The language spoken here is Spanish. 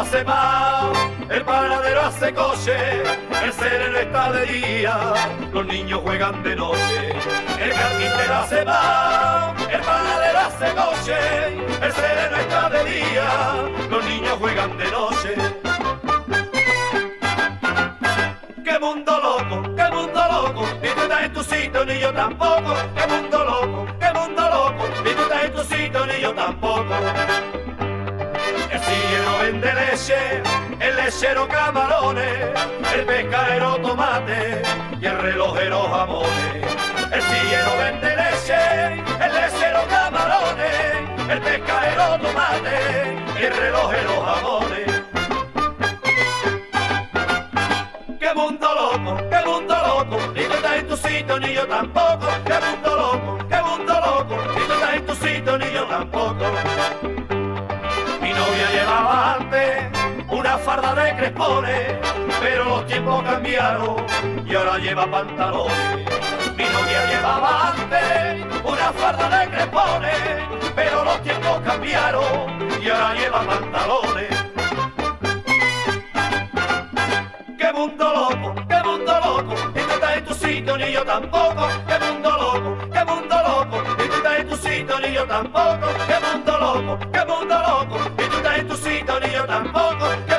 hace pan, el panadero hace coche, el sereno está de día, los niños juegan de noche. El carpintero hace pan, el panadero hace coche, el sereno está de día, los niños juegan de noche. ¡Qué mundo loco, qué mundo loco! Ni tú estás en tu sitio ni yo tampoco. ¡Qué mundo loco, qué mundo loco! Ni tú estás en tu sitio ni yo tampoco. El sillero vende leche, el lechero camarones, el pescadero tomate y el relojero jamones. El sillero vende leche, el lechero camarones, el pescadero tomate y el relojero jamones. ¡Qué mundo loco, qué mundo loco! Ni tú estás en tu sitio ni yo tampoco. ¡Qué mundo loco, qué mundo loco! Ni tú estás en tu sitio ni yo tampoco. Mi novia llevaba antes una farda de crespones, pero los tiempos cambiaron y ahora lleva pantalones. Mi novia llevaba antes una farda de crespones, pero los tiempos cambiaron y ahora lleva pantalones. ¡Qué mundo loco, qué mundo loco! Ni tú estás en tu sitio ni yo tampoco. ¡Qué mundo loco, qué mundo loco! Ni tú estás en tu sitio ni yo tampoco. ¡Qué mundo loco, qué mundo loco! Ni tú estás en tu sitio ni yo tampoco.